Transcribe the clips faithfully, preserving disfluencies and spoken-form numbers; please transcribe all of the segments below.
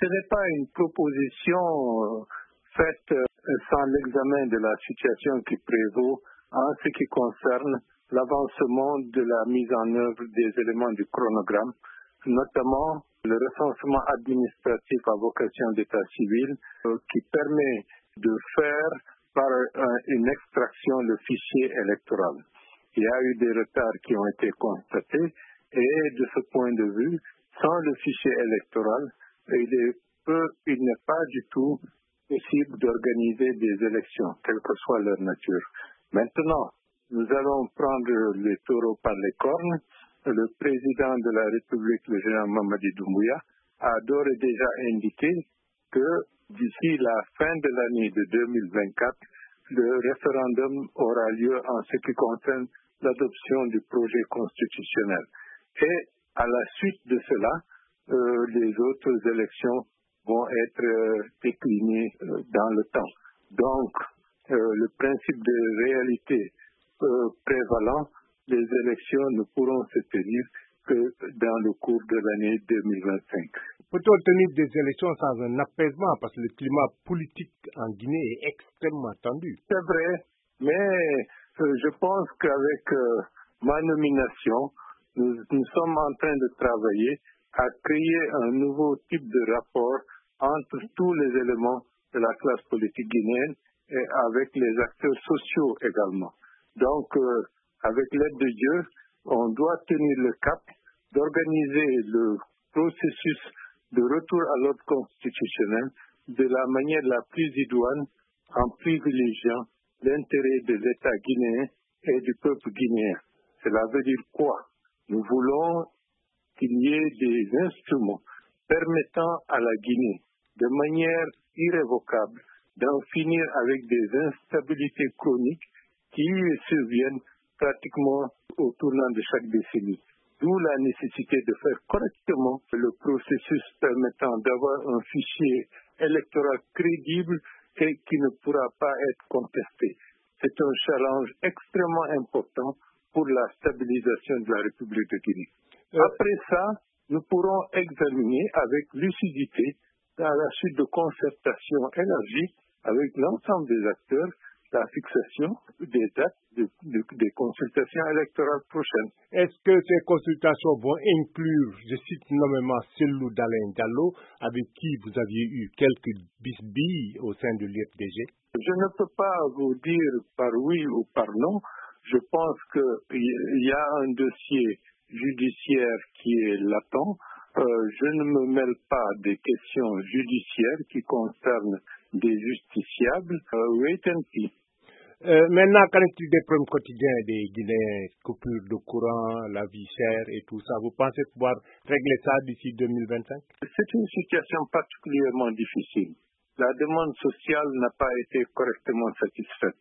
Ce n'est pas une proposition euh, faite euh, sans l'examen de la situation qui prévaut en ce qui concerne l'avancement de la mise en œuvre des éléments du chronogramme, notamment le recensement administratif à vocation d'état civil euh, qui permet de faire par euh, une extraction le fichier électoral. Il y a eu des retards qui ont été constatés et de ce point de vue, sans le fichier électoral, il est peu, il n'est pas du tout possible d'organiser des élections, quelle que soit leur nature. Maintenant, nous allons prendre les taureaux par les cornes. Le président de la République, le général Mamadi Doumbouya, a d'ores et déjà indiqué que d'ici la fin de l'année de deux mille vingt-quatre, le référendum aura lieu en ce qui concerne l'adoption du projet constitutionnel. Et à la suite de cela, euh, les autres élections vont être euh, déclinées euh, dans le temps. Donc, euh, le principe de réalité euh, prévalant, les élections ne pourront se tenir que dans le cours de l'année deux mille vingt-cinq. Peut-on tenir des élections sans un apaisement parce que le climat politique en Guinée est extrêmement tendu? C'est vrai, mais euh, je pense qu'avec euh, ma nomination, nous, nous sommes en train de travailler à créer un nouveau type de rapport entre tous les éléments de la classe politique guinéenne et avec les acteurs sociaux également. Donc, euh, avec l'aide de Dieu, on doit tenir le cap d'organiser le processus de retour à l'ordre constitutionnel de la manière la plus idoine en privilégiant l'intérêt de l'État guinéen et du peuple guinéen. Cela veut dire quoi? Nous voulons qu'il y ait des instruments permettant à la Guinée, de manière irrévocable, d'en finir avec des instabilités chroniques qui surviennent pratiquement au tournant de chaque décennie. D'où la nécessité de faire correctement le processus permettant d'avoir un fichier électoral crédible et qui ne pourra pas être contesté. C'est un challenge extrêmement important pour la stabilisation de la République de Guinée. Euh... Après ça, nous pourrons examiner avec lucidité, à la suite de concertations élargies avec l'ensemble des acteurs, la fixation des dates de, de, des consultations électorales prochaines. Est-ce que ces consultations vont inclure, je cite nommément Cellou Dalein Diallo, avec qui vous aviez eu quelques bisbilles au sein de l'U F D G? Je ne peux pas vous dire par oui ou par non. Je pense qu'il y a un dossier judiciaire qui est latent. Euh, je ne me mêle pas des questions judiciaires qui concernent des justiciables. Euh, wait and see. Euh, maintenant, qu'en est-il des problèmes quotidiens des Guinéens, coupures de courant, la vie chère et tout ça? Vous pensez pouvoir régler ça d'ici deux mille vingt-cinq? C'est une situation particulièrement difficile. La demande sociale n'a pas été correctement satisfaite.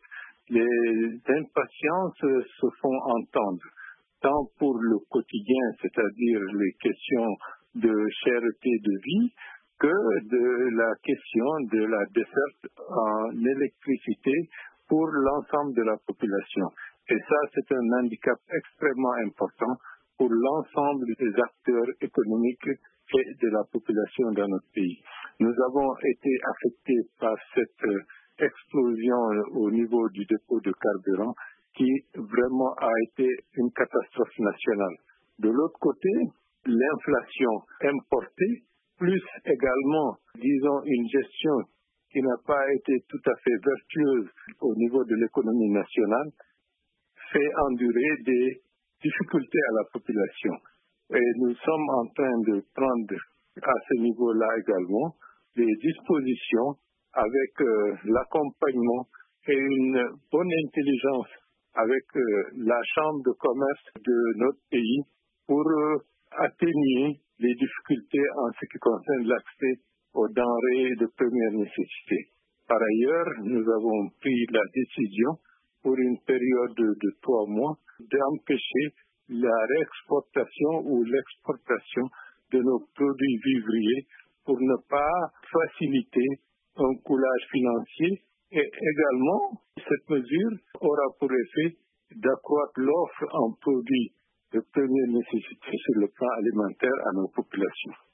Les impatiences se font entendre, tant pour le quotidien, c'est-à-dire les questions de cherté de vie, que de la question de la desserte en électricité pour l'ensemble de la population. Et ça, c'est un handicap extrêmement important pour l'ensemble des acteurs économiques et de la population dans notre pays. Nous avons été affectés par cette explosion au niveau du dépôt de carburant qui vraiment a été une catastrophe nationale. De l'autre côté, l'inflation importée, plus également, disons, une gestion qui n'a pas été tout à fait vertueuse au niveau de l'économie nationale, fait endurer des difficultés à la population. Et nous sommes en train de prendre à ce niveau-là également des dispositions avec euh, l'accompagnement et une bonne intelligence avec euh, la Chambre de commerce de notre pays pour euh, atténuer les difficultés en ce qui concerne l'accès aux denrées de première nécessité. Par ailleurs, nous avons pris la décision pour une période de, de trois mois d'empêcher la réexportation ou l'exportation de nos produits vivriers pour ne pas faciliter un coulage financier et également cette mesure aura pour effet d'accroître l'offre en produits de première nécessité sur le plan alimentaire à nos populations.